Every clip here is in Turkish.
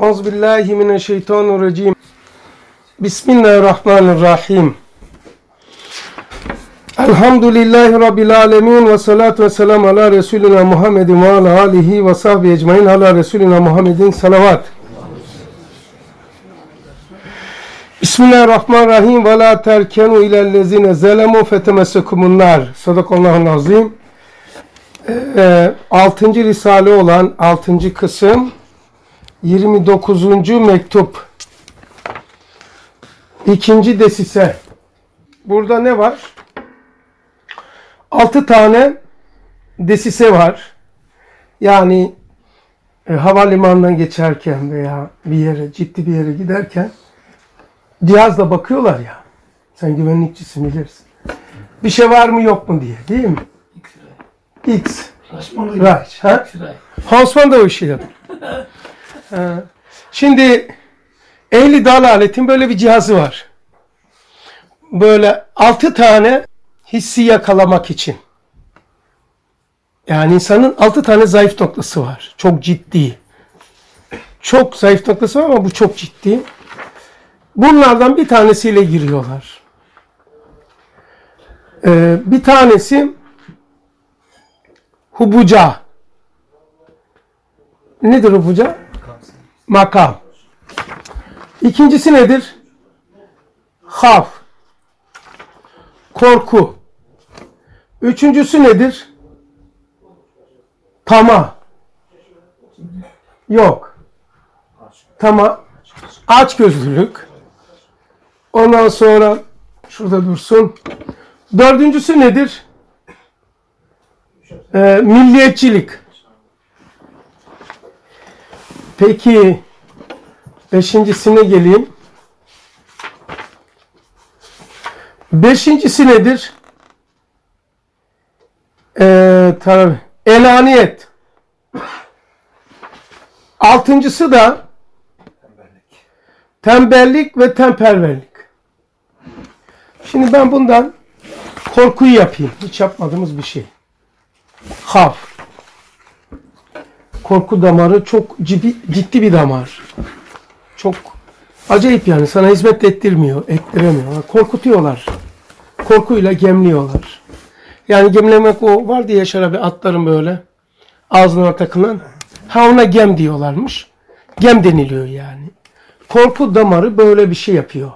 Euzubillahimineşşeytanirracim. Bismillahirrahmanirrahim. Elhamdülillahi Rabbil alemin ve salatu ve selamu ala Resulina Muhammedin ve ala alihi ve sahbihi ecmain ala Resulina Muhammedin salavat. Bismillahirrahmanirrahim. Ve la terkenu ilellezine zelemu fetemessekumunnar. Sadakallahul azim. 6. Risale olan 6. kısım 29. mektup. 2. desise. Burada ne var? 6 tane desise var. Yani havalimanından geçerken veya bir yere, ciddi bir yere giderken cihazla bakıyorlar ya. Sen güvenlikçisin bilirsin. Bir şey var mı yok mu diye, değil mi? X. Right. Osman da o işi yapıyor. Şimdi ehli dalaletin böyle bir cihazı var. Böyle 6 tane hissi yakalamak için. Yani insanın 6 tane zayıf noktası var. Çok ciddi. Çok zayıf noktası var ama bu çok ciddi. Bunlardan bir tanesiyle giriyorlar. Bir tanesi hubuca. Nedir hubuca? Makam. İkincisi nedir? Havf. Korku. Üçüncüsü nedir? Tama. Yok. Tama. Açgözlülük. Ondan sonra şurada dursun. Dördüncüsü nedir? Milliyetçilik. Peki beşincisine geleyim. Beşincisi nedir? Enaniyet. Altıncısı da tembellik ve temperverlik. Şimdi ben bundan korkuyu yapayım. Hiç yapmadığımız bir şey. Havf. Korku damarı çok ciddi bir damar. Çok acayip yani. Sana hizmet ettirmiyor, ettiremiyor. Korkutuyorlar. Korkuyla gemliyorlar. Yani gemlemek o var diye şöyle bir atların böyle ağzına takılan. Ha ona gem diyorlarmış. Gem deniliyor yani. Korku damarı böyle bir şey yapıyor.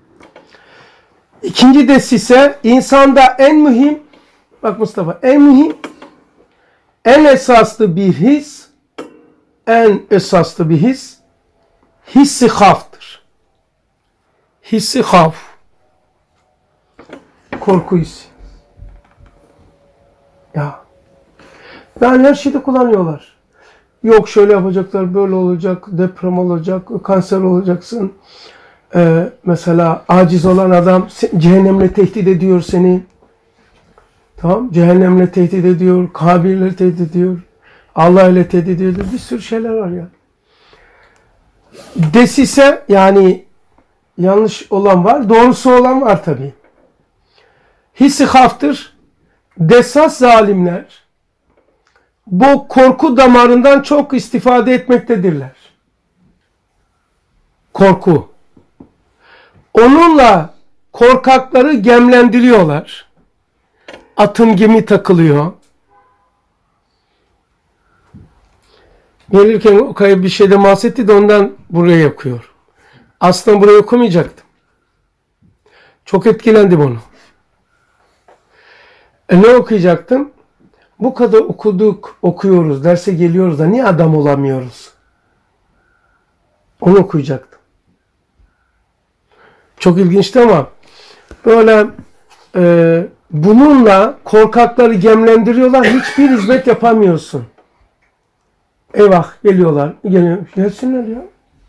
İkinci desise insanda en mühim, bak Mustafa, en mühim, en esaslı bir his, hissi havftır. Hissi havf. Korku hissi. Ya. Yani her şeyde kullanıyorlar. Yok şöyle yapacaklar, böyle olacak, deprem olacak, kanser olacaksın. Mesela aciz olan adam cehennemle tehdit ediyor seni. Tamam, cehennemle tehdit ediyor, kabirle tehdit ediyor, Allah ile tehdit ediyor. Bir sürü şeyler var ya. Desise yani yanlış olan var, doğrusu olan var tabii. Hissi haftır. Desas zalimler bu korku damarından çok istifade etmektedirler. Korku. Onunla korkakları gemlendiriyorlar. Atım gemi takılıyor. Gelirken Okay bir şeyde bahsetti de ondan buraya okuyor. Aslında buraya okumayacaktım. Çok etkilendim onu. Ne okuyacaktım? Bu kadar okuyoruz, derse geliyoruz da niye adam olamıyoruz? Onu okuyacaktım. Çok ilginçti ama böyle bununla korkakları gemlendiriyorlar. Hiçbir hizmet yapamıyorsun. Eyvah geliyorlar. Gelsinler ya.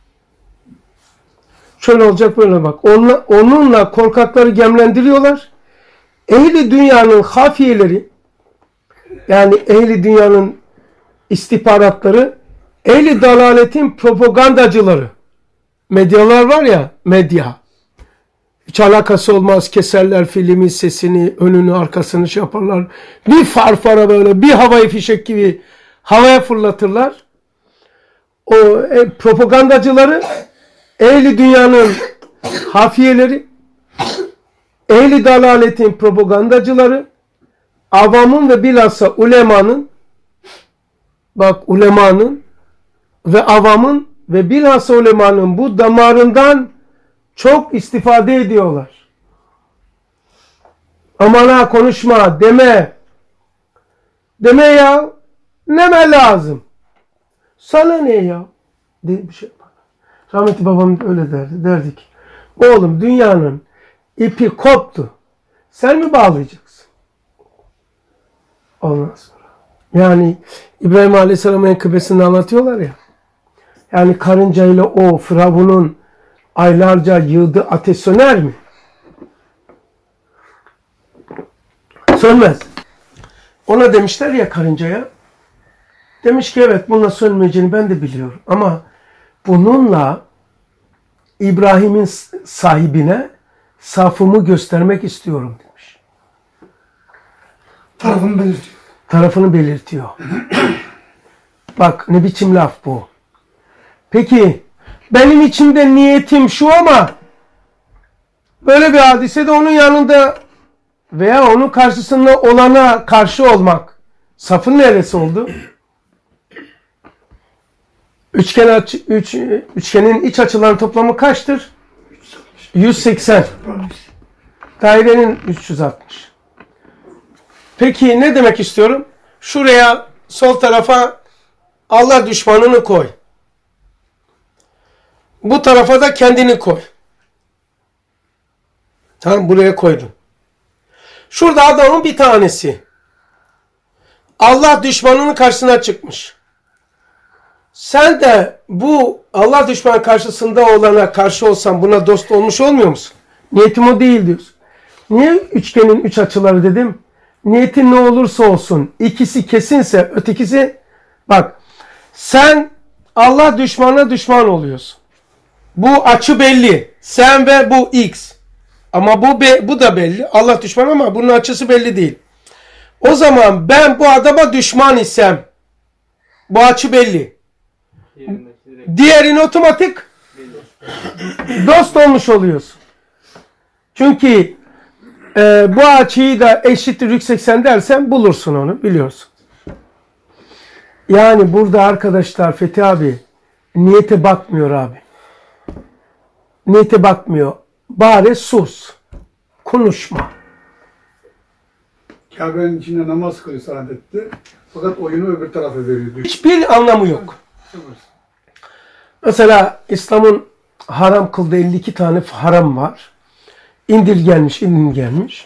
Şöyle olacak böyle bak. Onunla korkakları gemlendiriyorlar. Ehli dünyanın hafiyeleri, yani ehli dünyanın istihbaratları, ehli dalaletin propagandacıları, medyalar var ya, medya. Hiç alakası olmaz. Keserler filmin sesini, önünü, arkasını şey yaparlar. Bir farfara böyle, bir havai fişek gibi havaya fırlatırlar. o propagandacıları, ehli dünyanın hafiyeleri, ehli dalaletin propagandacıları, avamın ve bilhassa ulemanın, bak ulemanın ve avamın ve bilhassa ulemanın bu damarından çok istifade ediyorlar. Aman ha konuşma deme. Deme ya. Neme lazım. Sana ne ya? Diye bir şey yapar. Rahmetli babam öyle derdi. Derdi ki oğlum dünyanın ipi koptu. Sen mi bağlayacaksın? Ondan sonra. Yani İbrahim Aleyhisselam'ın menkıbesini anlatıyorlar ya. Yani karıncayla o Firavun'un aylarca yığdığı ateş söner mi? Sönmez. Ona demişler ya karıncaya. Demiş ki evet bununla sönmeyeceğini ben de biliyorum. Ama bununla İbrahim'in sahibine safımı göstermek istiyorum demiş. Tarafını belirtiyor. Tarafını belirtiyor. Bak ne biçim laf bu. Peki benim içimde niyetim şu ama böyle bir hadisede onun yanında veya onun karşısında olana karşı olmak safın neresi oldu? Üçgenin iç açıların toplamı kaçtır? 180. Dairenin 360. Peki ne demek istiyorum? Şuraya sol tarafa Allah düşmanını koy. Bu tarafa da kendini koy. Tamam buraya koydum. Şurada adamın bir tanesi. Allah düşmanının karşısına çıkmış. Sen de bu Allah düşmanı karşısında olana karşı olsan buna dost olmuş olmuyor musun? Niyetim o değil diyorsun. Niye üçgenin üç açıları dedim? Niyetin ne olursa olsun ikisi kesinse ötekisi bak sen Allah düşmanına düşman oluyorsun. Bu açı belli. Sen ve bu X. Ama bu da belli. Allah düşman ama bunun açısı belli değil. O zaman ben bu adama düşman isem bu açı belli. Diğerini otomatik dost olmuş oluyorsun. Çünkü bu açıyı da eşittir 180 dersen bulursun onu biliyorsun. Yani burada arkadaşlar Fethi abi niyete bakmıyor abi. Niyete bakmıyor. Bari sus. Konuşma. Kabe'nin içinde namaz kılıyor saadette. Fakat oyunu öbür tarafa veriyor. Hiçbir anlamı yok. Mesela İslam'ın haram kıldığı 52 tane haram var. İndirgenmiş.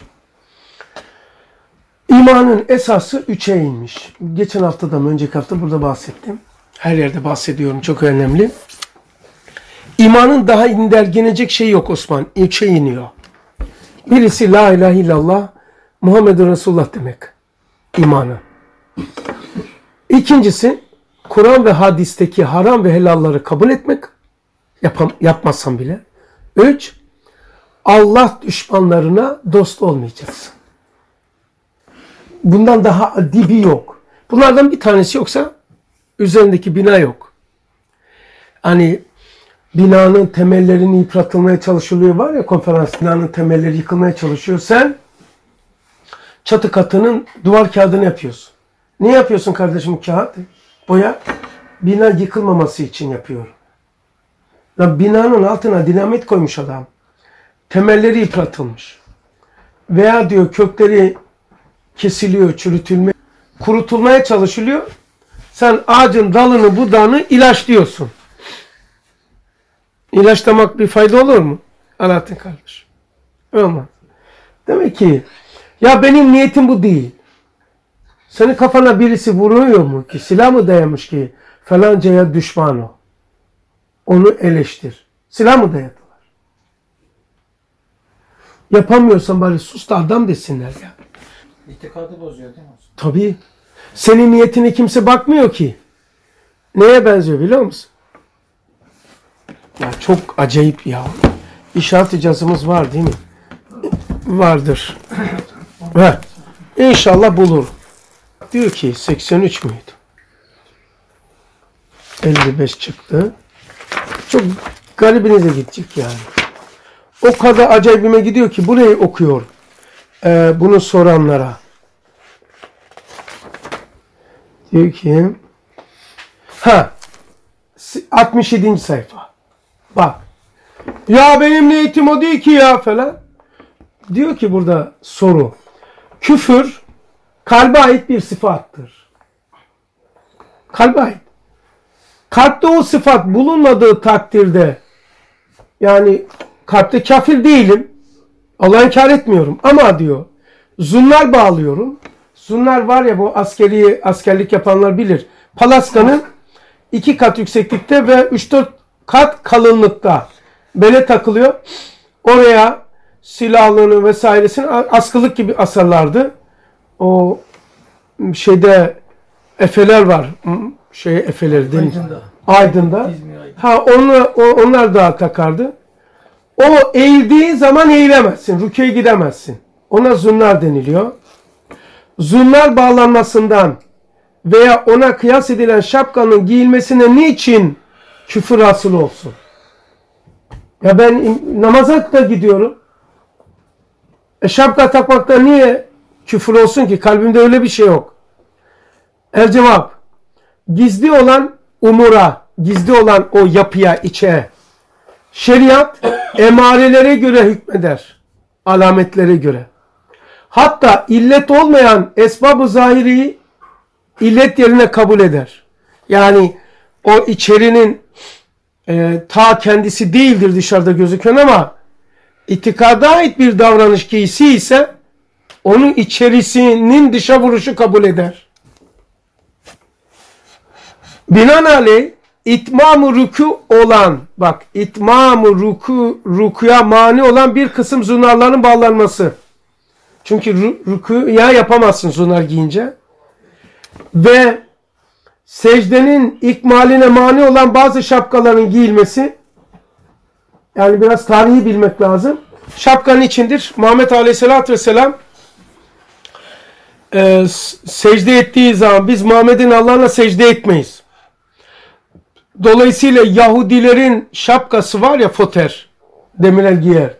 İmanın esası 3'e inmiş. Geçen haftadan önceki hafta burada bahsettim. Her yerde bahsediyorum. Çok önemli. İmanın daha indirgenecek şey yok Osman. 3'e iniyor. Birisi la ilahe illallah Muhammedun Resulullah demek. İmanı. İkincisi Kur'an ve hadisteki haram ve helalları kabul etmek. Yapmazsan bile. 3. Allah düşmanlarına dost olmayacaksın. Bundan daha dibi yok. Bunlardan bir tanesi yoksa üzerindeki bina yok. Hani binanın temellerini yıpratılmaya çalışılıyor var ya konferans binanın temelleri yıkılmaya çalışıyor. Sen çatı katının duvar kağıdını yapıyorsun. Ne yapıyorsun kardeşim kağıt? Boya. Bina yıkılmaması için yapıyorum. Lan binanın altına dinamit koymuş adam. Temelleri yıpratılmış. Veya diyor kökleri kesiliyor, çürütülmeye, kurutulmaya çalışılıyor. Sen ağacın dalını, budağını ilaçlıyorsun. İlaçlamak bir fayda olur mu? Alaaddin kardeş. Olmaz. Demek ki ya benim niyetim bu değil. Senin kafana birisi vuruyor mu ki? Silah mı dayamış ki? Falancaya düşman o. Onu eleştir. Silah mı dayadılar? Yapamıyorsan bari sus da adam desinler ya. İtikadı bozuyor değil mi? Tabii. Senin niyetine kimse bakmıyor ki. Neye benziyor biliyor musun? Ya çok acayip ya. İnşaat icazımız var değil mi? Vardır. Ve İnşallah bulur. Diyor ki 83 müydü? 55 çıktı. Çok garibinize gidecek yani. O kadar acayibime gidiyor ki burayı okuyor. Bunu soranlara. Diyor ki 67. sayfa. Bak. Ya benim niyetim o değil ki ya falan. Diyor ki burada soru. Küfür kalbe ait bir sıfattır. Kalbe ait. Kalpte o sıfat bulunmadığı takdirde yani kalpte kafir değilim. Allah'ı inkar etmiyorum. Ama diyor zunnar bağlıyorum. Zunnar var ya bu askerlik yapanlar bilir. Palaskanın 2 kat yükseklikte ve 3-4 kat kalınlıkta. Bele takılıyor. Oraya silahlarını vesairesini askılık gibi asarlardı. O şeyde efeler var. Efeleri değil mi? Aydın'da. Onlar da takardı. O eğildiğin zaman eğilemezsin. Rüküye gidemezsin. Ona zunnar deniliyor. Zunnar bağlanmasından veya ona kıyas edilen şapkanın giyilmesine niçin küfür hasıl olsun? Ya ben namaza da gidiyorum. Şapka takmakta niye küfür olsun ki? Kalbimde öyle bir şey yok. Cevap. Gizli olan umura, gizli olan o yapıya, içe. Şeriat emarelere göre hükmeder. Alametlere göre. Hatta illet olmayan esbab-ı zahiriyi illet yerine kabul eder. Yani o içerinin ta kendisi değildir dışarıda gözüken ama itikada ait bir davranış giysi ise onun içerisinin dışa vuruşu kabul eder. Binaenaleyh itmam-ı rükû olan, bak itmam-ı rükûya mani olan bir kısım zunarların bağlanması. Çünkü rükûya yapamazsın zunar giyince. Ve secdenin ikmaline mani olan bazı şapkaların giyilmesi, yani biraz tarihi bilmek lazım. Şapkanın içindir. Muhammed Aleyhisselatü Vesselam secde ettiği zaman biz Muhammed'in Allah'ına secde etmeyiz. Dolayısıyla Yahudilerin şapkası var ya, foter, demirler giyerdi.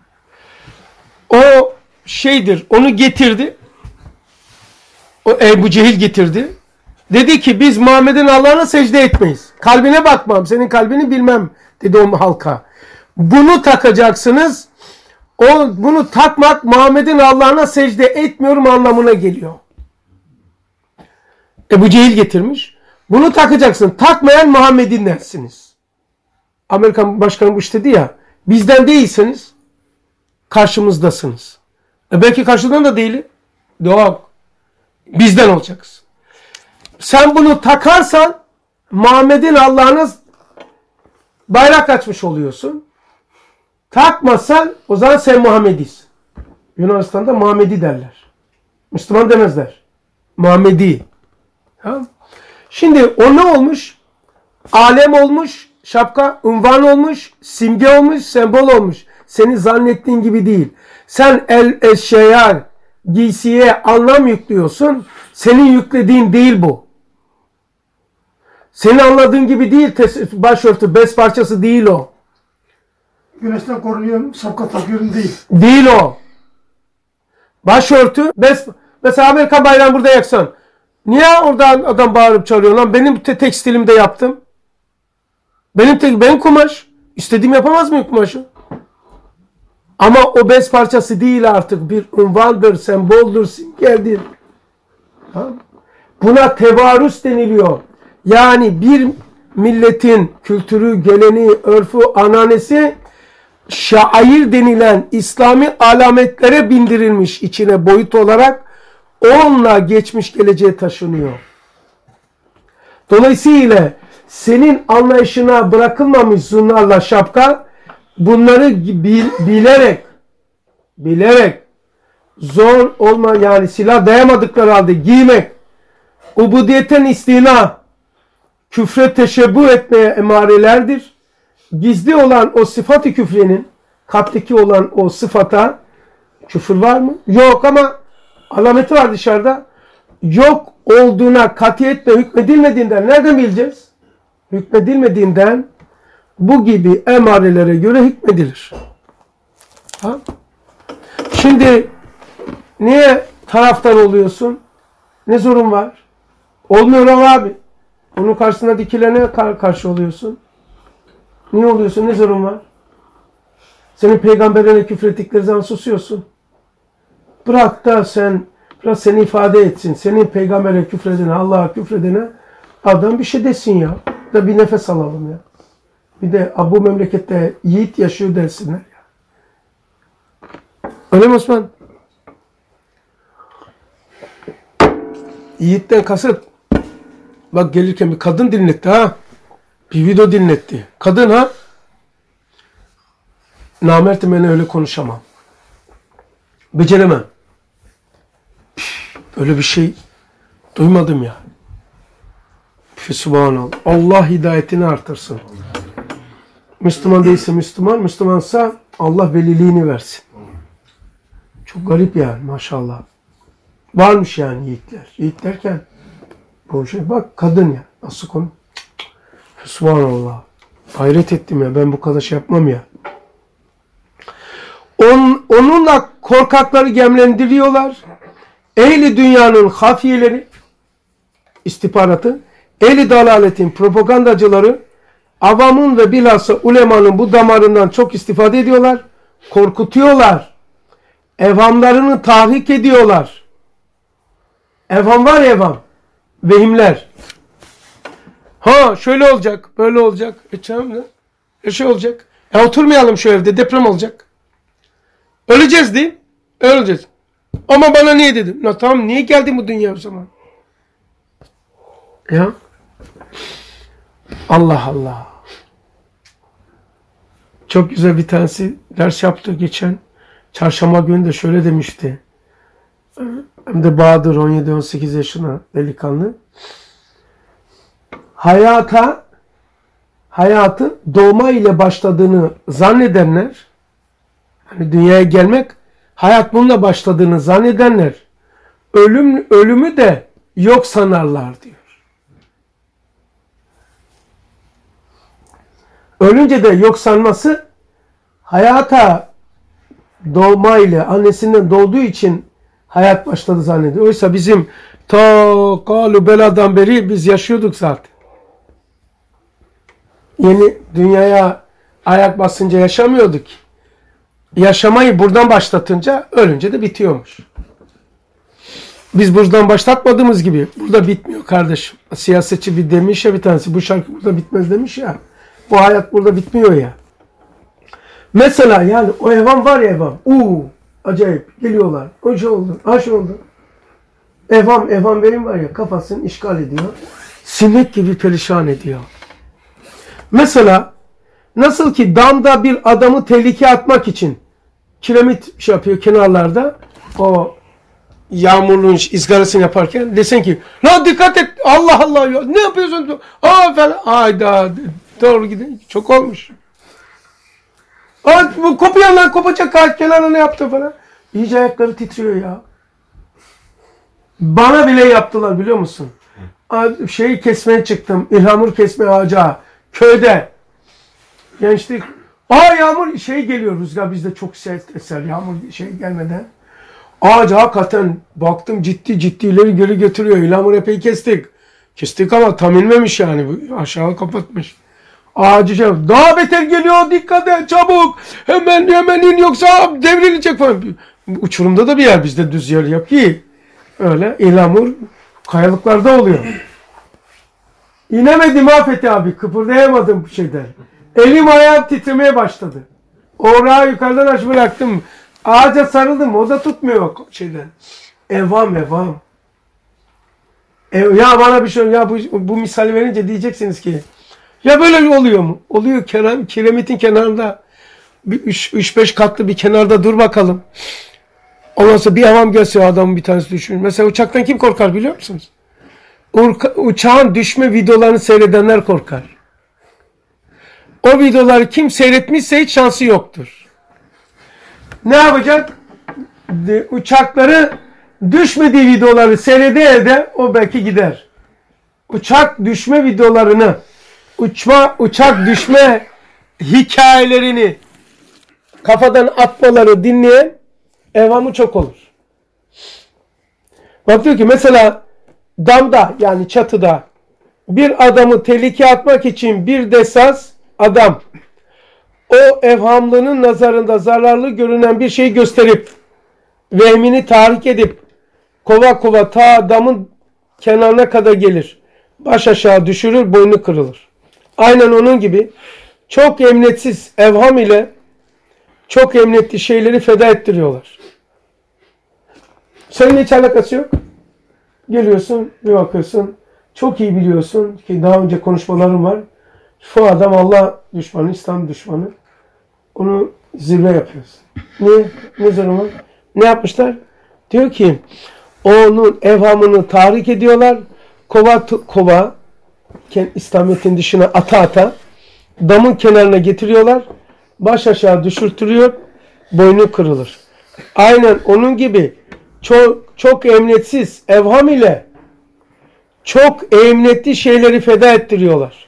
O şeydir, onu getirdi. O Ebu Cehil getirdi. Dedi ki biz Muhammed'in Allah'ına secde etmeyiz. Kalbine bakmam, senin kalbini bilmem dedi o halka. Bunu takacaksınız. Bunu takmak Muhammed'in Allah'ına secde etmiyorum anlamına geliyor. Ebu Cehil getirmiş. Bunu takacaksın. Takmayan Muhammed'in dersiniz. Amerikan Başkanı Bush dedi ya, bizden değilseniz karşımızdasınız. Belki karşıdan da değil. Yok. Bizden olacaksın. Sen bunu takarsan Muhammed'in Allah'ına bayrak açmış oluyorsun. Takmazsan o zaman sen Muhammedisin. Yunanistan'da Muhammedi derler. Müslüman demezler. Muhammedi. Tamam. Şimdi o ne olmuş? Alem olmuş, şapka, unvan olmuş, simge olmuş, sembol olmuş. Seni zannettiğin gibi değil. Sen eşyaya, giysiye anlam yüklüyorsun. Senin yüklediğin değil bu. Senin anladığın gibi değil, başörtü, bez parçası değil o. Güneşten korunuyorum, şapka takıyorum değil. Değil o. Başörtü, bez... Mesela Amerika bayrağını burada yaksan. Niye oradan adam bağırıp çağırıyor lan? Benim tekstilimde yaptım. Benim kumaş. İstediğim yapamaz mıyım kumaşı? Ama o bez parçası değil artık. Bir unvandır, semboldür, simgedir. Buna tevarüs deniliyor. Yani bir milletin kültürü, geleneği, örfü, ananesi şair denilen İslami alametlere bindirilmiş içine boyut olarak onunla geçmiş geleceğe taşınıyor. Dolayısıyla senin anlayışına bırakılmamış zunlarla şapka bunları bilerek zor olma yani silah dayamadıkları halde giymek, ubudiyetten istina, küfre teşebbüh etmeye emarelerdir. Gizli olan o sıfat-ı küfrenin, kalpteki olan o sıfata küfür var mı? Yok ama alameti var dışarıda. Yok olduğuna katiyetle hükmedilmediğinden nereden bileceğiz? Hükmedilmediğinden bu gibi emarelere göre hükmedilir. Ha? Şimdi niye taraftar oluyorsun? Ne zorun var? Olmuyor ama abi. Onun karşısına dikilene karşı oluyorsun. Niye oluyorsun? Ne zorun var? Senin peygamberine küfrettikleri zaman susuyorsun. Bırak da biraz seni ifade etsin. Senin peygambere küfredene, Allah'a küfredene adam bir şey desin ya. Da bir nefes alalım ya. Bir de bu memlekette yiğit yaşıyor desinler ya. Öyle mi Osman? Yiğitten kasıt. Bak gelirken bir kadın dinletti ha. Bir video dinletti. Kadın ha. Namertim ben öyle konuşamam. Beceremem. Öyle bir şey duymadım ya. Subhanallah. Allah hidayetini artırsın. Müslüman değilse Müslüman, Müslümansa Allah veliliğini versin. Çok garip yani maşallah. Varmış yani yiğitler. Yiğit derken bu şey bak kadın ya. Nasıl konu? Subhanallah. Hayret ettim ya. Ben bu kadar şey yapmam ya. Onunla korkakları gemlendiriyorlar. Ehli dünyanın hafiyeleri, istihbaratı, ehli dalaletin propagandacıları, avamın ve bilhassa ulemanın bu damarından çok istifade ediyorlar. Korkutuyorlar. Evhamlarını tahrik ediyorlar. Evham var ya evham. Vehimler. Ha şöyle olacak, böyle olacak. Şey olacak. Oturmayalım şu evde, deprem olacak. Öleceğiz değil mi? Öleceğiz. Ama bana niye dedin? Tamam niye geldin bu dünya o zaman? Ya. Allah Allah. Çok güzel bir tanesi ders yaptı geçen. Çarşamba günü de şöyle demişti. Hem de Bahadır 17-18 yaşına delikanlı. Hayatı doğma ile başladığını zannedenler, hani dünyaya gelmek, hayat bununla başladığını zannedenler, ölümü de yok sanarlar diyor. Ölünce de yok sanması, hayata doğma ile annesinden doğduğu için hayat başladı zannediyor. Oysa bizim ta kalu beladan beri biz yaşıyorduk zaten. Yeni dünyaya ayak basınca yaşamıyorduk. Yaşamayı buradan başlatınca ölünce de bitiyormuş. Biz buradan başlatmadığımız gibi burada bitmiyor kardeşim. Siyasetçi bir demiş ya bir tanesi, bu şarkı burada bitmez demiş ya. Bu hayat burada bitmiyor ya. Mesela yani o evham var ya evham. Acayip geliyorlar. O şey oldu. Şey oldu. Evham benim var ya kafasını işgal ediyor. Sinek gibi perişan ediyor. Mesela nasıl ki damda bir adamı tehlikeye atmak için kiremit şey yapıyor kenarlarda, o yağmurluğun izgarasını yaparken desen ki la dikkat et Allah Allah ya ne yapıyorsun falan hayda doğru gidin çok olmuş. Bu kopuyor lan kopacak ağaç kenarına ne yaptı falan. İyice ayakları titriyor ya. Bana bile yaptılar biliyor musun? Şeyi kesmeye çıktım. İlhamur kesme ağaca. Köyde. Gençlik. Yağmur geliyor rüzgar bizde çok sert eser. Yağmur gelmeden. Ağaca hakikaten baktım ciddi ileri geri götürüyor. İlhamur epey kestik. Kestik ama tam inmemiş yani. Aşağı kapatmış. Ağacı daha beter geliyor dikkat et çabuk. Hemen in yoksa devrilecek falan. Uçurumda da bir yer bizde düz yer yap ki. Öyle İlhamur kayalıklarda oluyor. İnemedim Afet abi. Kıpırdayamadım şeyden. Elim ayağım titremeye başladı. Orağı yukarıdan aç bıraktım. Ağaca sarıldım. O da tutmuyor şeyden. Evham. Ya bana bir şey ya bu misali verince diyeceksiniz ki ya böyle oluyor mu? Oluyor kiremitin kenarında 3-5 katlı bir kenarda dur bakalım. Ondan sonra bir havam gelse adamın bir tanesi düşmüş. Mesela uçaktan kim korkar biliyor musunuz? Uçağın düşme videolarını seyredenler korkar. O videoları kim seyretmişse hiç şansı yoktur. Ne yapacak? Uçakları düşmediği videoları seyrede o belki gider. Uçak düşme videolarını uçak düşme hikayelerini kafadan atmaları dinleyen evhamı çok olur. Bak diyor ki mesela damda yani çatıda bir adamı tehlikeye atmak için bir desas adam o evhamlının nazarında zararlı görünen bir şeyi gösterip vehmini tahrik edip kova kova ta damın kenarına kadar gelir. Baş aşağı düşürür, boynu kırılır. Aynen onun gibi çok emniyetsiz evham ile çok emniyetli şeyleri feda ettiriyorlar. Seninle hiç alakası yok. Geliyorsun, bir bakıyorsun. Çok iyi biliyorsun ki daha önce konuşmalarım var. Şu adam Allah düşmanı, İslam düşmanı. Onu zirve yapıyorsun. Niye? Ne durumu? Ne yapmışlar? Diyor ki onun evhamını tahrik ediyorlar. Kova İslamiyet'in dışına ata damın kenarına getiriyorlar. Baş aşağı düşürtülüyor. Boynu kırılır. Aynen onun gibi çok emniyetsiz evham ile çok emniyetli şeyleri feda ettiriyorlar.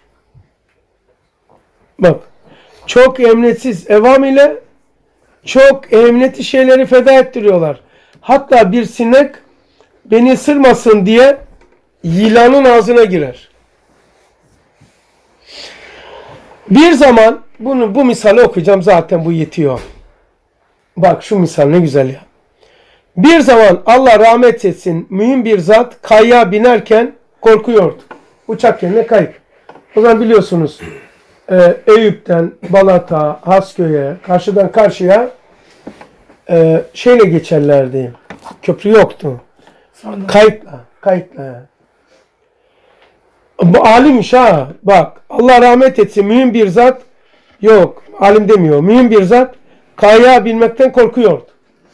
Bak. Çok emniyetsiz evham ile çok emniyetli şeyleri feda ettiriyorlar. Hatta bir sinek beni ısırmasın diye yılanın ağzına girer. Bir zaman bu misali okuyacağım, zaten bu yetiyor. Bak şu misal ne güzel ya. Bir zaman Allah rahmet etsin mühim bir zat kayaya binerken korkuyordu. Uçak yerine kayık. O zaman biliyorsunuz Eyüp'ten Balat'a, Hasköy'e, karşıdan karşıya şeyle geçerlerdi. Köprü yoktu. Kayıkla. Bu alimmiş ha. Bak Allah rahmet etsin mühim bir zat, yok alim demiyor, mühim bir zat kayaya binmekten korkuyordu.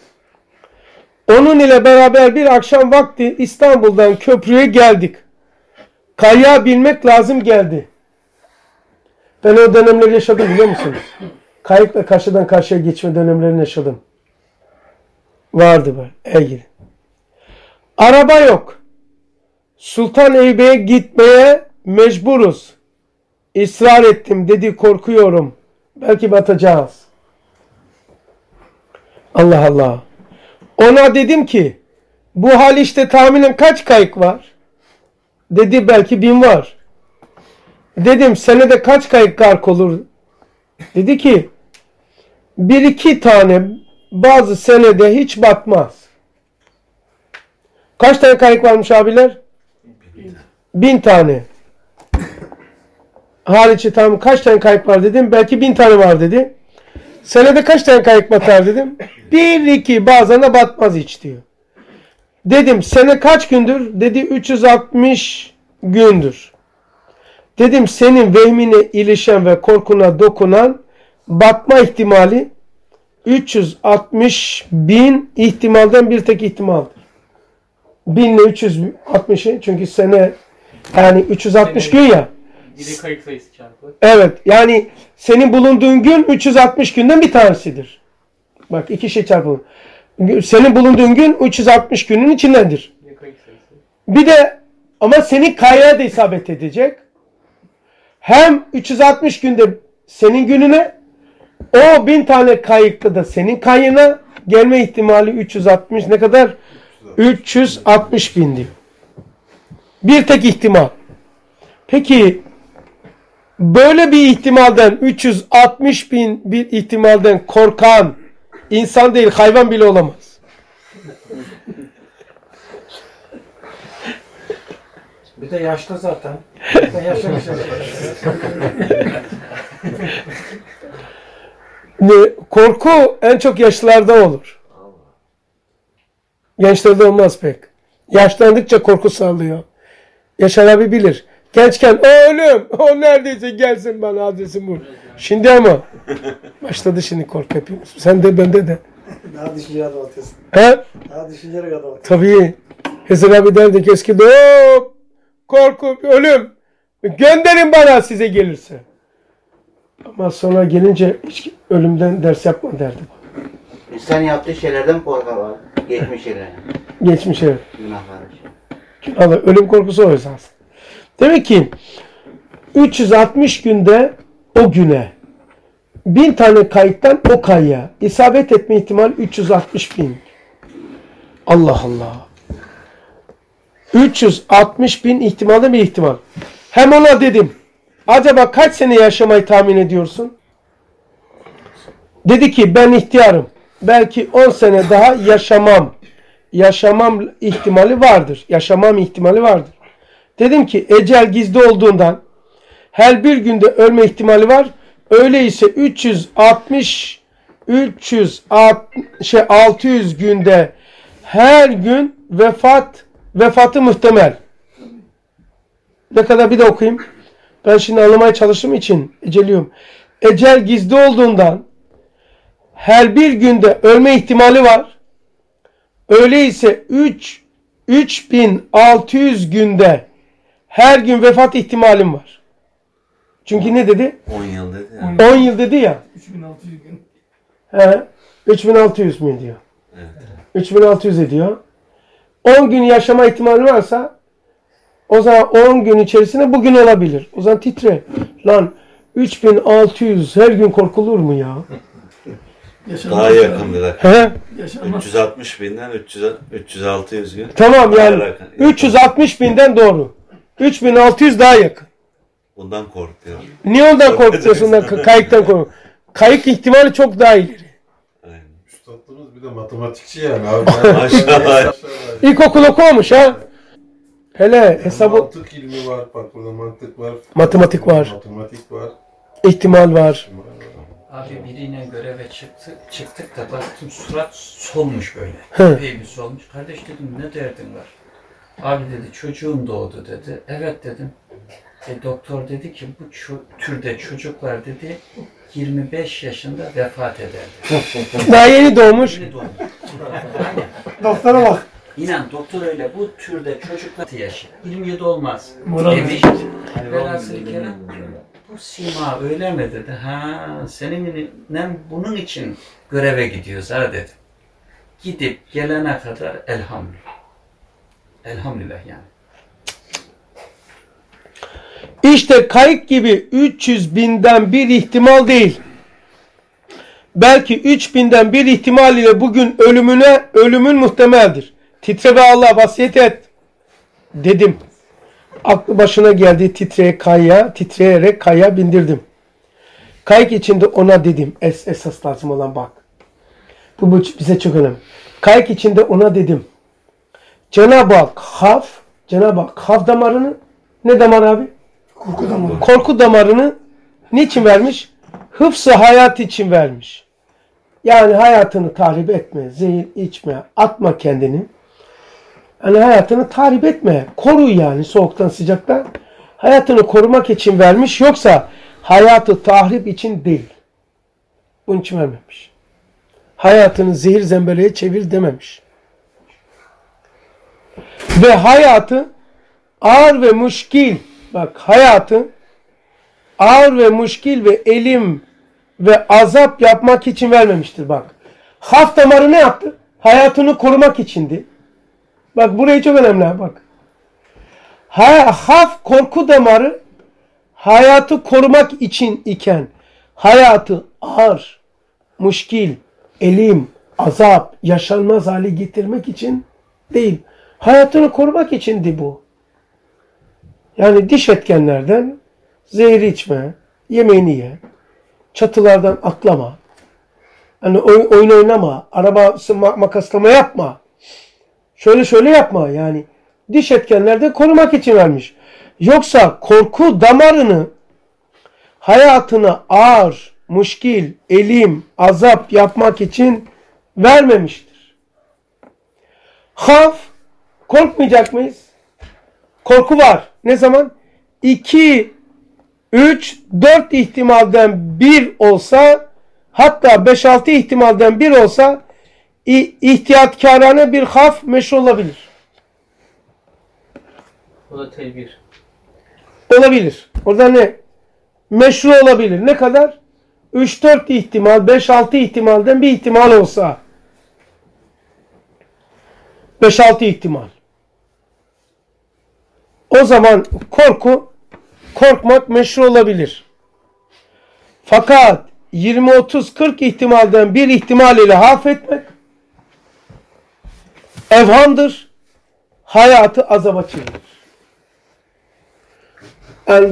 Onun ile beraber bir akşam vakti İstanbul'dan köprüye geldik. Kayaya binmek lazım geldi. Ben o dönemleri yaşadım biliyor musunuz? Kayıkla karşıdan karşıya geçme dönemlerini yaşadım. Vardı böyle. İlgili. Araba yok. Sultan Eyüp'e gitmeye mecburuz. İsrar ettim dedi, korkuyorum. Belki batacağız. Allah Allah. Ona dedim ki bu hal işte tahminen kaç kayık var? Dedi belki 1000 var. Dedim senede kaç kayık gark olur? Dedi ki 1-2 tane, bazı senede hiç batmaz. Kaç tane kayık varmış abiler? 1000 tane. Hariçi tamam kaç tane kayık var dedim. Belki 1000 tane var dedi. Senede kaç tane kayık batar dedim. 1-2, bazen de batmaz hiç diyor. Dedim sene kaç gündür? Dedi 360 gündür. Dedim senin vehmine ilişen ve korkuna dokunan batma ihtimali 360.000 ihtimalden bir tek ihtimaldir. 1000 ile 360'ı çünkü sene yani 360 gün ya. Biri kayık sayısı çarpı. Evet yani senin bulunduğun gün 360 günden bir tanesidir. Bak iki şey çarpılır. Senin bulunduğun gün 360 günün içindendir. Bir kayık sayısı. Bir de ama senin kayaya da isabet edecek. Hem 360 günde senin gününe, o 1000 tane kayıkta da senin kayına gelme ihtimali 360 ne kadar? 360.000 diyor. Bir tek ihtimal. Peki böyle bir ihtimalden 360.000 bir ihtimalden korkan insan değil, hayvan bile olamaz. Bir de yaşlı zaten. Zaten yaşlı. Korku en çok yaşlılarda olur. Gençlerde olmaz pek. Yaşlandıkça korku sallıyor. Yaşar abi bilir. Gençken ölüm, o neredeyse gelsin bana adresim bu. Şimdi ama başladı şimdi korku hepimiz. Sen de bende de. Daha düşünceli adam atıyorsun. He? Daha düşünceli adam atıyorsun. Tabii. Hezir abi derdi ki eskiden hop, korku, ölüm. Gönderin bana size gelirse. Ama sonra gelince hiç ölümden ders yapma derdi. İnsan yaptığı şeylerden korkar var. Geçmiş şeylerden. Geçmiş Günahları. günahlar. Ölüm korkusu o esas. Demek ki 360 günde o güne 1000 tane kayıktan o kayıya isabet etme ihtimali 360 bin. Allah Allah. 360 bin ihtimalde bir ihtimal. Hem ona dedim. Acaba kaç sene yaşamayı tahmin ediyorsun? Dedi ki ben ihtiyarım. Belki 10 sene daha yaşamam. Yaşamam ihtimali vardır. Yaşamam ihtimali vardır. Dedim ki ecel gizli olduğundan her bir günde ölme ihtimali var. Öyleyse 600 günde her gün vefatı muhtemel. Ne kadar bir de okuyayım. Ben şimdi anlamaya çalıştığım için eceliyorum. Ecel gizli olduğundan her bir günde ölme ihtimali var. Öyleyse 3600 günde her gün vefat ihtimalim var. Çünkü ne dedi? 10 yıl dedi ya. 10 yıl dedi ya. 3600 gün. He, 3600 mi diyor? Evet. 3600 ediyor. 10 gün yaşama ihtimali varsa o zaman 10 gün içerisinde bugün olabilir. O zaman titre. Lan 3600 her gün korkulur mu ya? Daha yakın bir dakika. He? 360 binden 300-600 gün. Tamam Daha yani yakın. 360 binden doğru. 3600 daha yakın. Bundan korkuyorum. Niye ondan korkuyorsun da kayıktan korkuyorsun? Kayık ihtimali çok daha ileri. Aynen. Üstadımız bir de matematikçi yani abi. Maşallah. İlkokul okumamış ha. Hele hesabı Mantık ilmi var, bak burada mantık var. Matematik var. Matematik var. ihtimal var. Abi biriyle göreve çıktık da baktım surat solmuş böyle. Hı. Epey bir solmuş. Kardeş dedim ne derdin var? Abi dedi çocuğum doğdu dedi. Evet dedim. Doktor dedi ki bu türde çocuklar dedi 25 yaşında vefat eder dedi. Daha yeni doğmuş. Yeni doğmuş. Doktora bak. İnan doktor öyle bu türde çocuklar yaşıyor. 27 olmaz. Murat. Demiş. Velhasıl kelam bu sima öyle mi dedi. Ha seninle bunun için göreve gidiyoruz ha dedi. Gidip gelene kadar elhamdülillah. Elhamdülillah yani. İşte kayık gibi 300 binden bir ihtimal değil. Belki 3000'den bir ihtimal ile bugün ölümün muhtemeldir. Titre ve Allah vasiyet et. Dedim. Aklı başına geldi titreyerek kayaya bindirdim. Kayık içinde ona dedim. Esas lazım olan bak. Bu bize çok önemli. Kayık içinde ona dedim. Cenab-ı Hak haf damarını ne damar abi? Korku damarı. Korku damarını niçin vermiş? Hıfz-ı hayat için vermiş. Yani hayatını tahrip etme, zehir içme, atma kendini. Yani hayatını tahrip etme. Koru yani soğuktan sıcaktan. Hayatını korumak için vermiş. Yoksa hayatı tahrip için değil. Bunun için vermemiş. Hayatını zehir zembereye çevir dememiş. Ve hayatı ağır ve müşkil, bak hayatı ağır ve müşkil ve elim ve azap yapmak için vermemiştir bak. Haf damarı ne yaptı? Hayatını korumak içindi. Bak burayı çok önemli bak. Haf korku damarı hayatı korumak için iken hayatı ağır, müşkil, elim, azap, yaşanmaz hale getirmek için değil. Hayatını korumak içindi bu. Yani diş etkenlerden zehir içme, yemeğini ye, çatılardan atlama, hani oyun oynama, araba makaslama yapma, şöyle yapma yani diş etkenlerden korumak için vermiş. Yoksa korku damarını hayatına ağır, müşkil, elim, azap yapmak için vermemiştir. Havf, korkmayacak mıyız? Korku var. Ne zaman? 2, 3, 4 ihtimalden 1 olsa, hatta 5-6 ihtimalden 1 olsa ihtiyatkârane bir havf meşru olabilir. O da tedbir. Olabilir. Orada ne? Meşru olabilir. Ne kadar? 3-4 ihtimal, 5-6 ihtimalden bir ihtimal olsa. 5-6 ihtimal. O zaman korkmak meşru olabilir. Fakat 20, 30, 40 ihtimalden bir ihtimal ile hafetmek evhamdır. Hayatı azaba çevirir. Yani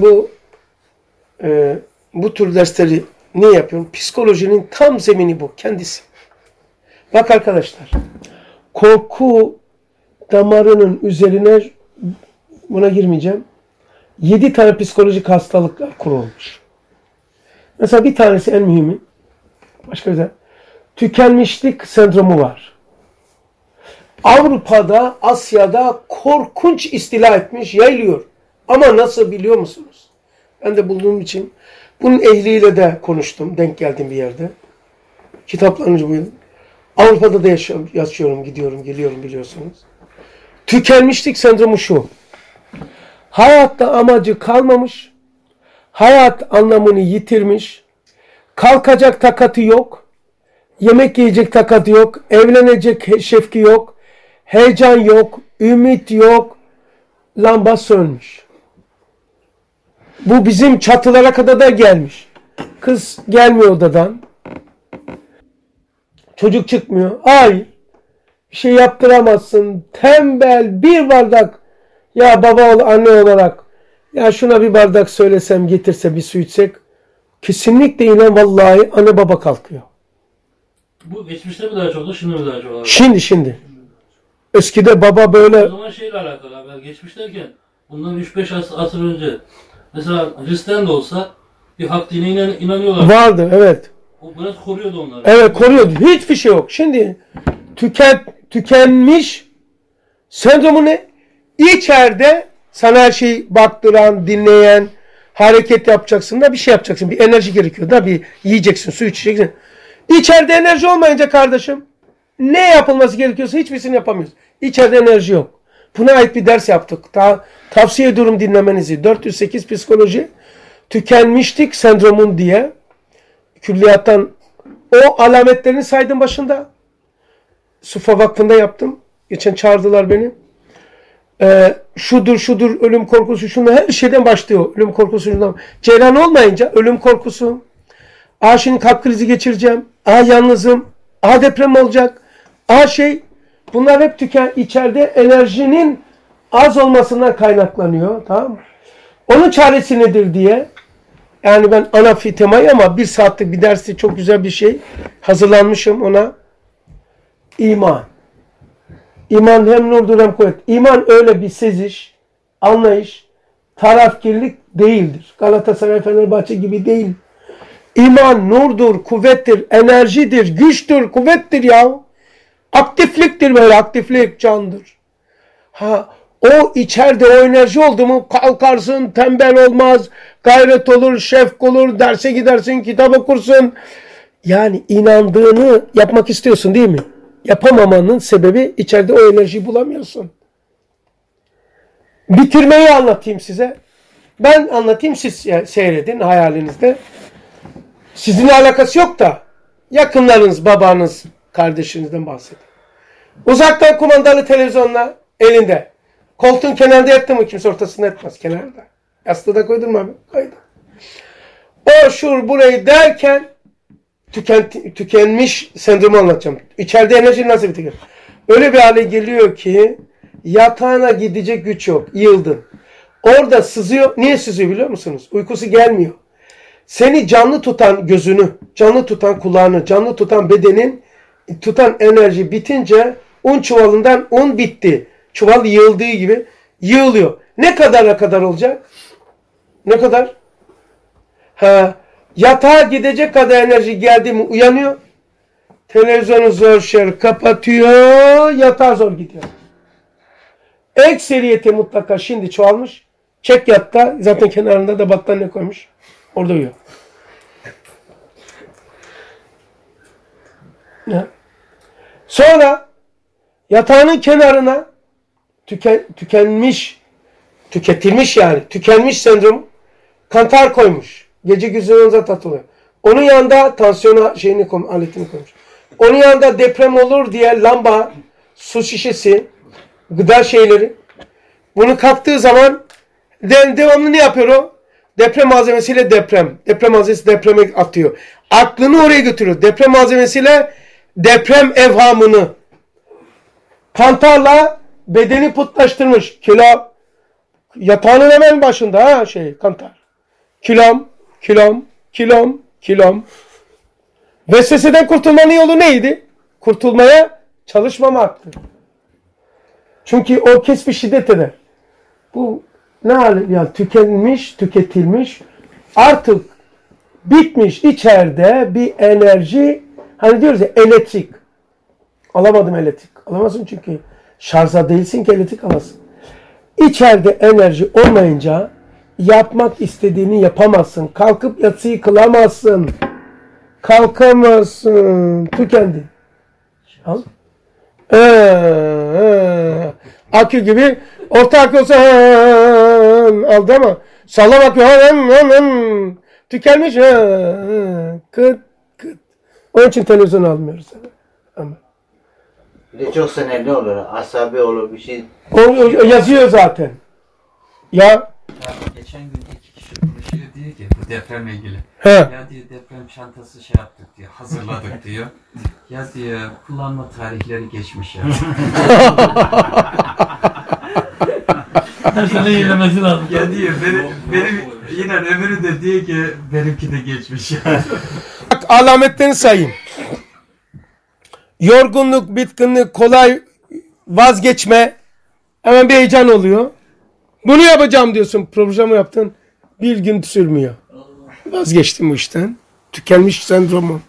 bu tür dersleri niye yapıyorum? Psikolojinin tam zemini bu. Kendisi. Bak arkadaşlar. Korku damarının üzerine buna girmeyeceğim. 7 tane psikolojik hastalıklar kurulmuş. Mesela bir tanesi en mühimi. Başka bir tükenmişlik sendromu var. Avrupa'da, Asya'da korkunç istila etmiş, yayılıyor. Ama nasıl biliyor musunuz? Ben de bulduğum için bunun ehliyle de konuştum. Denk geldim bir yerde. Kitaplarını buyurun. Avrupa'da da yaşıyorum, gidiyorum, geliyorum biliyorsunuz. Tükenmişlik sendromu şu. Hayatta amacı kalmamış. Hayat anlamını yitirmiş. Kalkacak takatı yok. Yemek yiyecek takatı yok. Evlenecek şefki yok. Heyecan yok. Ümit yok. Lamba sönmüş. Bu bizim çatılara kadar da gelmiş. Kız gelmiyor odadan. Çocuk çıkmıyor. Hayır. Bir şey yaptıramazsın. Tembel bir bardak. Ya baba anne olarak ya şuna bir bardak söylesem getirse bir su içsek. Kesinlikle inan vallahi anne baba kalkıyor. Bu geçmişte mi daha çok oldu, şimdi mi daha çok oldu? Şimdi. Eskide baba böyle... O zaman şeyle alakalı abi. Geçmiş derken bundan 3-5 asır önce mesela Hristiyan da olsa bir hak dine inanıyorlar. Vardı evet. O biraz koruyordu onları. Evet koruyordu. Hiçbir şey yok. Şimdi tükenmiş sendromu ne? İçeride sana her şeyi baktıran, dinleyen, hareket yapacaksın da bir şey yapacaksın. Bir enerji gerekiyor da bir yiyeceksin, su içeceksin. İçeride enerji olmayınca kardeşim ne yapılması gerekiyorsa hiçbirisini yapamıyoruz. İçeride enerji yok. Buna ait bir ders yaptık. Tavsiye ediyorum dinlemenizi. 408 psikoloji tükenmişlik sendromun diye külliyattan o alametlerini saydım başında. Sufa Vakfı'nda yaptım. Geçen çağırdılar beni. Şudur, ölüm korkusu, şunlar her şeyden başlıyor. Ölüm korkusu, şundan. Ceylan olmayınca ölüm korkusu. Şimdi kalp krizi geçireceğim. Yalnızım. Deprem olacak. Bunlar hep içeride enerjinin az olmasından kaynaklanıyor. Tamam mı? Onun çaresi nedir diye. Yani ben ana temayı ama 1 saatlik bir dersi çok güzel bir şey. Hazırlanmışım ona. İman. İman hem nurdur hem kuvvet. İman öyle bir seziş, anlayış, tarafkirlik değildir. Galatasaray, Fenerbahçe gibi değil. İman nurdur, kuvvettir, enerjidir, güçtür, kuvvettir ya. Aktifliktir böyle, aktiflik, candır. O içeride o enerji oldu mu kalkarsın, tembel olmaz, gayret olur, şefk olur, derse gidersin, kitap okursun. Yani inandığını yapmak istiyorsun değil mi? Yapamamanın sebebi içeride o enerjiyi bulamıyorsun. Bitirmeyi anlatayım size. Ben anlatayım, siz seyredin hayalinizde. Sizinle alakası yok da yakınlarınız, babanız, kardeşinizden bahsedin. Uzaktan kumandalı televizyonla elinde. Koltuğun kenarında yattı mı kimse ortasında yatmaz. Kenarda. Yastığı da koydun mu abi? Koydum. O burayı derken tükenmiş sendromu anlatacağım. İçeride enerji nasıl bitirir? Öyle bir hale geliyor ki yatağına gidecek güç yok. Yıldın. Orada sızıyor. Niye sızıyor biliyor musunuz? Uykusu gelmiyor. Seni canlı tutan gözünü, canlı tutan kulağını, canlı tutan bedenin tutan enerji bitince un çuvalından un bitti. Çuval yığıldığı gibi yığılıyor. Ne kadar olacak? Ne kadar? Yatağa gidecek kadar enerji geldi mi uyanıyor. Televizyonu zor kapatıyor. Yatağa zor gidiyor. Ekseriyeti mutlaka şimdi çoğalmış. Çek yatta. Zaten kenarında da battaniye koymuş. Orada uyuyor. Sonra yatağının kenarına tüketilmiş yani tükenmiş sendrom kantar koymuş. Gece güzel tatılıyor. Onun yanında tansiyon aletini koymuş. Onun yanında deprem olur diye lamba, su şişesi, gıda şeyleri. Bunu kaptığı zaman devamlı ne yapıyor o? Deprem malzemesiyle deprem. Deprem malzemesi depreme atıyor. Aklını oraya götürüyor. Deprem malzemesiyle deprem evhamını. Kantarla bedeni putlaştırmış. Kilo yatağının hemen başında ha kantar. Kilom. Vesveseden kurtulmanın yolu neydi? Kurtulmaya çalışmamaktır. Çünkü o kesbi şiddet eder. Bu ne hali? Yani tükenmiş, tüketilmiş, artık bitmiş içeride bir enerji. Hani diyoruz ya elektrik. Alamadım elektrik. Alamazsın çünkü şarja değilsin ki elektrik alasın. İçeride enerji olmayınca yapmak istediğini yapamazsın. Kalkıp yatsıyı kılamazsın. Kalkamazsın. Tükendi. Al. Akü gibi orta akü olsa aldı ama sallamak tükenmiş. Kıt. Onun için televizyon almıyoruz. Ama. Bir de çok sinirli olur, asabi olur bir şey. O yazıyor zaten. Ya geçen gün iki kişi konuşuyor diyor ki bu depremle ilgili. he. Ya diyor deprem çantası şey yaptık diyor, hazırladık diyor. Ya diyor kullanma tarihleri geçmiş ya. Her sene yenilemesi lazım. Ya diyor benim yine öbürü de diyor ki benimki de geçmiş ya. Bak alametlerini sayayım. Yorgunluk, bitkinlik, kolay vazgeçme. Hemen bir heyecan oluyor. Bunu yapacağım diyorsun. Programı yaptın. Bir gün sürmüyor. Vazgeçtim bu işten. Tükenmiş sendromu.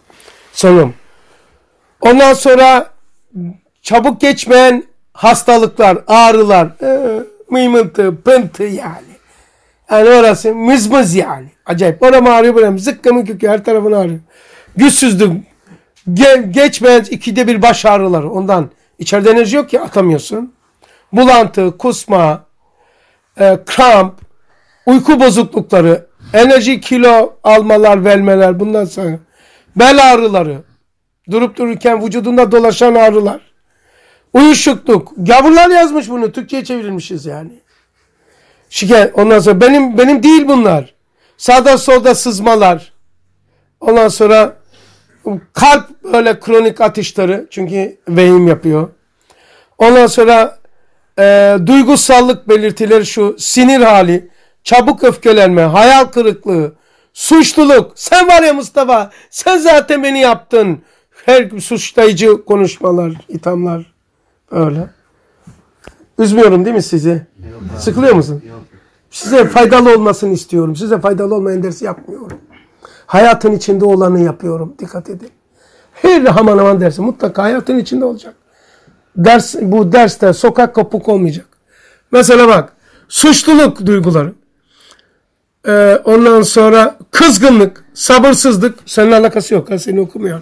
Ondan sonra çabuk geçmeyen hastalıklar, ağrılar, mıymıntı, pıntı yani. Yani orası mızmız yani. Acayip. Oram ağrıyor, buram. Zıkkımı kükü, her tarafını ağrıyor. Güçsüzlük, geçmeyen 2'de 1 baş ağrıları. Ondan içeride enerji yok ki atamıyorsun. Bulantı, kusma, kramp, uyku bozuklukları, enerji kilo almalar, vermeler, bundan sonra bel ağrıları, durup dururken vücudunda dolaşan ağrılar, uyuşukluk. Gavurlar yazmış bunu, Türkçe'ye çevirmişiz yani. Ondan sonra benim değil bunlar. Sağda solda sızmalar. Ondan sonra kalp böyle kronik atışları, çünkü vehim yapıyor. Ondan sonra duygusallık belirtileri şu: sinir hali, çabuk öfkelenme, hayal kırıklığı, suçluluk. Sen var ya Mustafa, sen zaten beni yaptın. Her suçlayıcı konuşmalar, ithamlar öyle. Üzmüyorum değil mi sizi? Yok, sıkılıyor musun? Yok. Size faydalı olmasını istiyorum. Size faydalı olmayan dersi yapmıyorum. Hayatın içinde olanı yapıyorum. Dikkat edin. Her aman aman dersi mutlaka hayatın içinde olacak. Bu derste sokak kopuk olmayacak. Mesela bak, suçluluk duyguları. Ondan sonra kızgınlık, sabırsızlık. Seninle alakası yok. Seni okumuyor.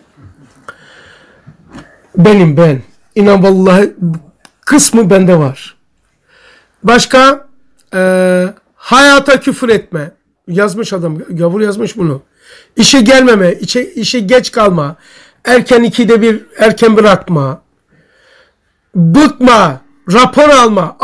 Ben. İnan vallahi kısmı bende var. Başka hayata küfür etme. Yazmış adam. Gavur yazmış bunu. İşe gelmeme, işe geç kalma. Erken 2'de 1 erken bırakma. Bıkma. Rapor alma.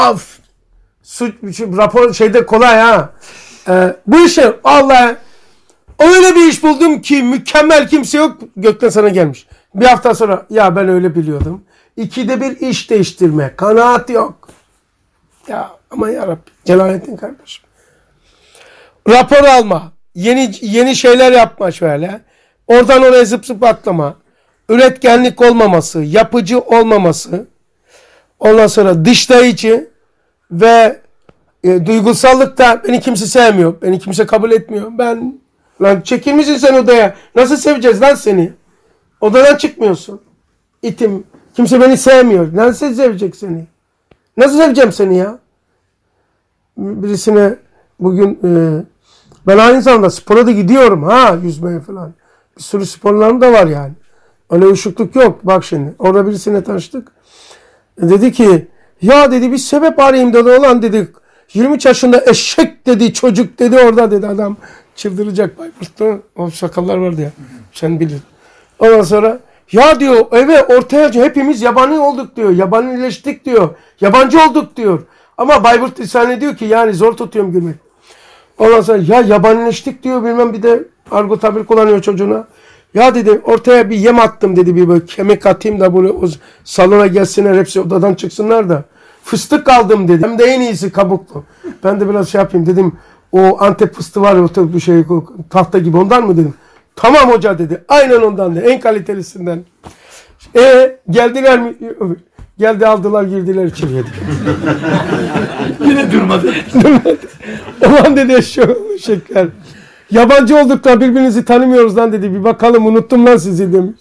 Rapor şeyde kolay ha. Bu işe Allah öyle bir iş buldum ki mükemmel, kimse yok, gökten sana gelmiş. Bir hafta sonra ya ben öyle biliyordum. 2'de 1 iş değiştirme. Kanaat yok. Ya ama yarabbi. Celalettin kardeşim. Rapor alma. Yeni şeyler yapma şöyle. Oradan oraya zıp zıp atlama. Üretkenlik olmaması. Yapıcı olmaması. Ondan sonra dışlayıcı ve duygusallıkta beni kimse sevmiyor. Beni kimse kabul etmiyor. Lan çekilmişsin sen odaya. Nasıl seveceğiz lan seni? Odadan çıkmıyorsun. İtim. Kimse beni sevmiyor. Nasıl sevecek seni? Nasıl seveceğim seni ya? Birisine bugün ben aynı zamanda spora da gidiyorum ha, yüzmeye falan. Bir sürü sporlarım da var yani. Öyle uyuşukluk yok. Bak şimdi. Orada birisine tanıştık. Dedi ki ya dedi bir sebep arayayım dedi. Olan dedi 23 yaşında eşek dedi, çocuk dedi orada dedi. Adam çıldıracak Bayburt'ta. O sakallar vardı ya. Sen bilir. Ondan sonra ya diyor eve ortaya hepimiz yabani olduk diyor. Yabanileştik diyor. Yabancı olduk diyor. Ama Bayburt lisanı diyor ki yani zor tutuyorum gülmek. Ondan sonra ya yabanileştik diyor bilmem bir de argo tabir kullanıyor çocuğuna. Ya dedi ortaya bir yem attım dedi bir böyle kemik atayım da bunu o salona gelsinler hepsi odadan çıksınlar da. Fıstık aldım dedi. Hem de en iyisi kabuklu. Ben de biraz şey yapayım dedim. O Antep fıstığı var ya o şey tahta gibi ondan mı dedim. Tamam hoca dedi. Aynen ondan dedi. En kalitelisinden. Geldiler mi? Geldi aldılar girdiler içeriye. Yine durmadı. Ulan dedi şu şeker. Yabancı olduk da birbirinizi tanımıyoruz lan dedi. Bir bakalım unuttum lan sizi demiş.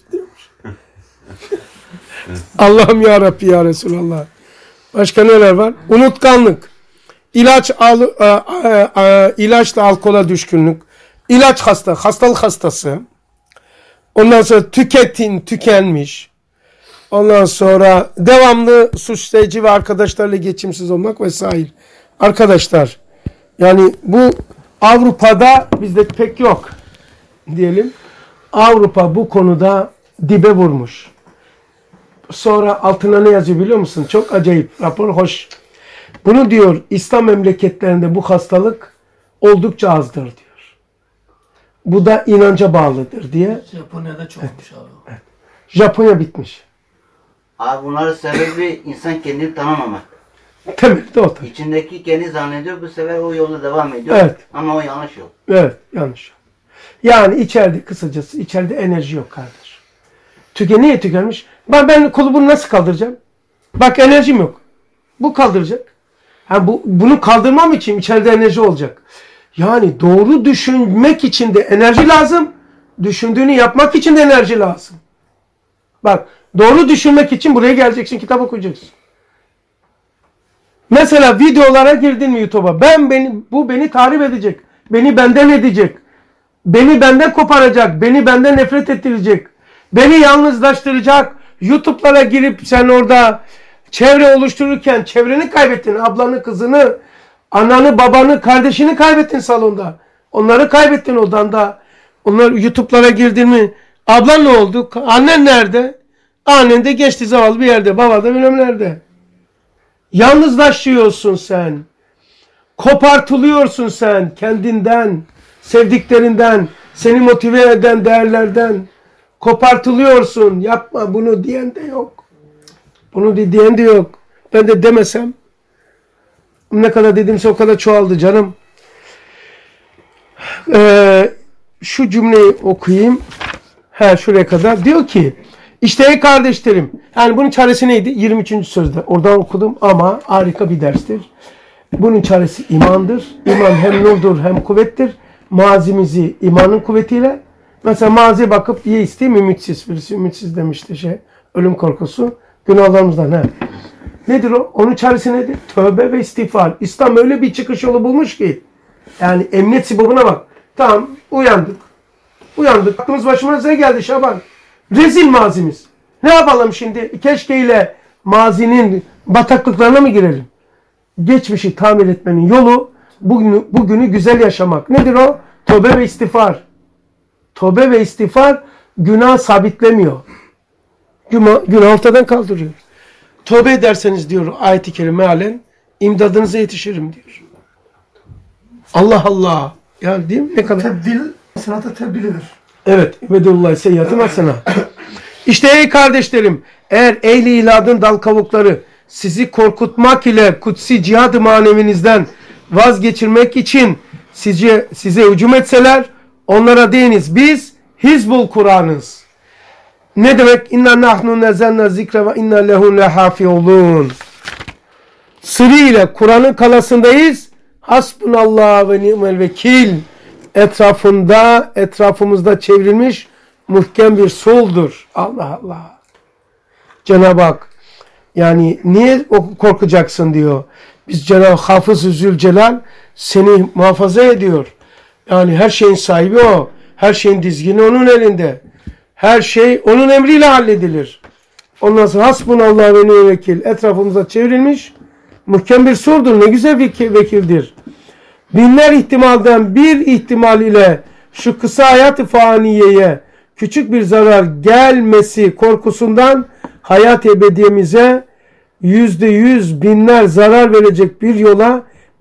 Allah'ım ya Rabbi ya Resulallah. Başka neler var? Unutkanlık. İlaçla alkola düşkünlük. Hastalık hastası. Ondan sonra tükenmiş. Ondan sonra devamlı suçlayıcı ve arkadaşlarla geçimsiz olmak vesaire. Arkadaşlar yani bu Avrupa'da bizde pek yok diyelim. Avrupa bu konuda dibe vurmuş. Sonra altına ne yazıyor biliyor musun? Çok acayip. Rapor hoş. Bunu diyor İslam memleketlerinde bu hastalık oldukça azdır diyor. Bu da inanca bağlıdır diye. Japonya'da çokmuş abi. Evet. Japonya bitmiş. Abi bunların sebebi insan kendini tanımamak. Temelde o tabii. İçindeki kendi zannediyor bu sefer o yolda devam ediyor. Evet. Ama o yanlış yol. Evet, yanlış. Yani içeride enerji yok kardeş. Niye tükenmiş? Ben kulübünü nasıl kaldıracağım? Bak enerjim yok. Bu kaldıracak. Bunu kaldırmam için içeride enerji olacak. Yani doğru düşünmek için de enerji lazım. Düşündüğünü yapmak için de enerji lazım. Bak doğru düşünmek için buraya geleceksin, kitap okuyacaksın. Mesela videolara girdin mi YouTube'a? Bu beni tahrip edecek. Beni benden edecek. Beni benden koparacak. Beni benden nefret ettirecek. Beni yalnızlaştıracak. YouTube'lara girip sen orada çevre oluştururken çevreni kaybettin. Ablanı, kızını, ananı, babanı, kardeşini kaybettin salonda. Onları kaybettin odanda. Onlar YouTube'lara girdin mi? Ablan ne oldu? Annen nerede? Annen de geçti zavallı bir yerde. Baba da bilmem nerede. Yalnızlaşıyorsun sen. Kopartılıyorsun sen kendinden, sevdiklerinden, seni motive eden değerlerden. Kopartılıyorsun. Yapma bunu diyen de yok. Bunu diyen de yok. Ben de demesem ne kadar dedimse o kadar çoğaldı canım. Şu cümleyi okuyayım. Şuraya kadar. Diyor ki işte ey kardeşlerim. Yani bunun çaresi neydi? 23. sözde. Oradan okudum ama harika bir derstir. Bunun çaresi imandır. İman hem nurdur hem kuvvettir. Mazimizi imanın kuvvetiyle. Mesela maziye bakıp iyi isteyeyim ümitsiz. Birisi ümitsiz demişti ölüm korkusu. Günahlarımızdan. Nedir o? Onun çaresi nedir? Tövbe ve istiğfar. İslam öyle bir çıkış yolu bulmuş ki. Yani emniyet sibobuna bak. Tamam uyandık. Aklımız başımıza geldi Şaban. Rezil mazimiz. Ne yapalım şimdi? Keşkeyle mazinin bataklıklarına mı girelim? Geçmişi tamir etmenin yolu bugünü güzel yaşamak. Nedir o? Tövbe ve istiğfar. Tövbe ve istiğfar günah sabitlemiyor. Günah ortadan kaldırıyor. Tövbe ederseniz diyor ayet-i kerime mealen imdadınıza yetişirim diyor. Allah Allah. Yani değil mi? Ne kadar? Tebdil, sanata tebdilidir. Evet. Vedullah seyyiatın hasena. İşte ey kardeşlerim, eğer ehli iladın dal kavukları sizi korkutmak ile kutsi cihad-ı manevinizden vazgeçirmek için size hücum etseler, onlara deyiniz biz Hizbul Kur'an'ız. Ne demek? İnna nahnu nezelna zikre ve inna lehu lehafizun. Sırrı ile Kur'an'ın kalasındayız. Hasbunallah ve ni'mel vekil. Etrafımızda çevrilmiş muhkem bir soldur. Allah Allah. Cenab-ı Hak yani niye korkacaksın diyor. Biz Cenab-ı Hafız-ı Zülcelal seni muhafaza ediyor. Yani her şeyin sahibi o. Her şeyin dizgini onun elinde. Her şey onun emriyle halledilir. Ondan sonra hasbunallah ve ni'mel vekil. Etrafımızda çevrilmiş muhkem bir surdur. Ne güzel bir vekildir. Binler ihtimalden bir ihtimal ile şu kısa hayat-ı faniyeye küçük bir zarar gelmesi korkusundan hayat ebediyemize %100 binler zarar verecek bir yola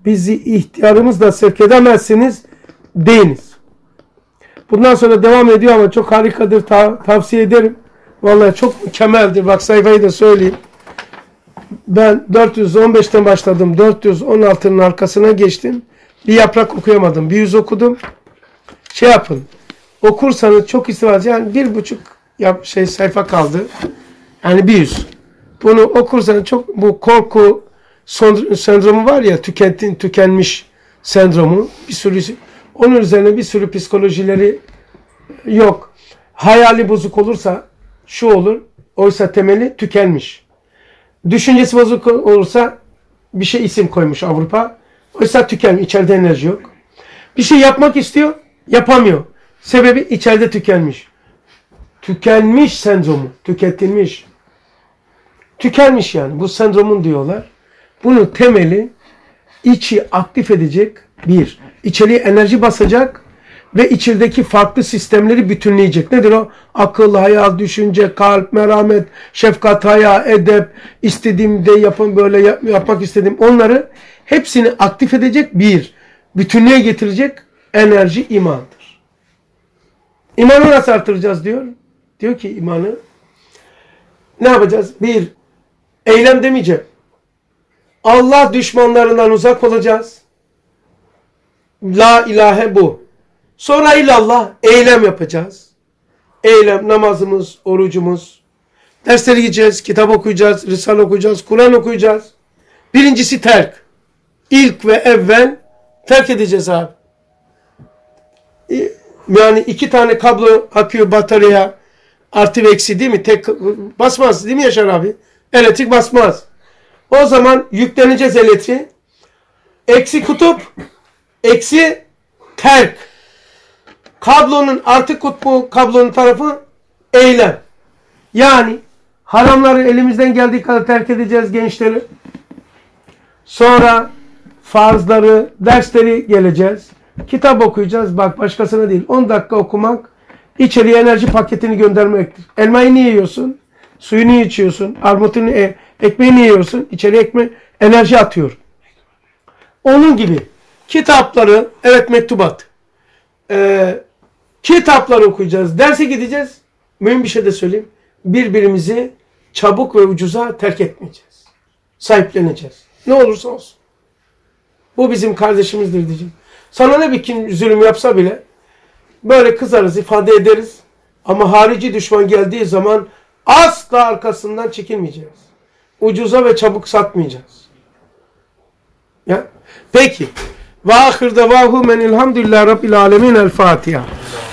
bizi ihtiyarımızla sevk edemezsiniz deyiniz. Bundan sonra devam ediyor ama çok harikadır, tavsiye ederim. Vallahi çok mükemmeldir. Bak sayfayı da söyleyeyim. Ben 415'ten başladım. 416'nın arkasına geçtim. Bir yaprak okuyamadım. Bir yüz okudum. Şey yapın. Okursanız çok istifade. Yani 1,5 sayfa kaldı. Yani 100. Bunu okursanız çok, bu korku sendromu var ya, tükenmiş sendromu, bir sürü, onun üzerine bir sürü psikolojileri yok. Hayali bozuk olursa şu olur. Oysa temeli tükenmiş. Düşüncesi bozuk olursa bir şey isim koymuş Avrupa. Oysa tükenmiş. İçeride enerji yok. Bir şey yapmak istiyor. Yapamıyor. Sebebi içeride tükenmiş. Tükenmiş sendromu. Tüketilmiş. Tükenmiş yani. Bu sendromun diyorlar. Bunun temeli içi aktif edecek bir. İçeriye enerji basacak ve içerideki farklı sistemleri bütünleyecek. Nedir o? Akıl, hayal, düşünce, kalp, merhamet, şefkat, haya, edep, istediğimde yapın, böyle yapmak istedim. Onları hepsini aktif edecek bir. Bütünlüğe getirecek enerji imandır. İmanı nasıl artıracağız diyor. Diyor ki imanı ne yapacağız? Bir, eylem demeyeceğim. Allah düşmanlarından uzak olacağız. La ilahe bu. Sonra illallah eylem yapacağız. Eylem, namazımız, orucumuz. Dersleri gideceğiz, kitap okuyacağız, risale okuyacağız, Kur'an okuyacağız. Birincisi terk. İlk ve evvel terk edeceğiz abi. Yani 2 tane kablo akıyor bataryaya, artı ve eksi değil mi? Tek basmaz değil mi Yaşar abi? Elektrik basmaz. O zaman yükleneceğiz elektriği. Eksi kutup, eksi terk. Kablonun artı kutbu, kablonun tarafı eylem. Yani haramları elimizden geldiği kadar terk edeceğiz gençleri. Sonra farzları, dersleri geleceğiz. Kitap okuyacağız. Bak başkasına değil. 10 dakika okumak içeriye enerji paketini göndermektir. Elmayı niye yiyorsun? Suyunu içiyorsun. Armutunu, ekmeğini yiyorsun. İçeriye enerji atıyor. Onun gibi kitapları, evet mektubat. Kitapları okuyacağız. Derse gideceğiz. Mühim bir şey de söyleyeyim. Birbirimizi çabuk ve ucuza terk etmeyeceğiz. Sahipleneceğiz. Ne olursa olsun. Bu bizim kardeşimizdir diyeceğim. Sana ne bir zulüm yapsa bile böyle kızarız, ifade ederiz. Ama harici düşman geldiği zaman asla arkasından çekilmeyeceğiz. Ucuza ve çabuk satmayacağız. Ya? Peki. Ve ahir devahu men elhamdülillahi rabbil alemin. El Fatiha.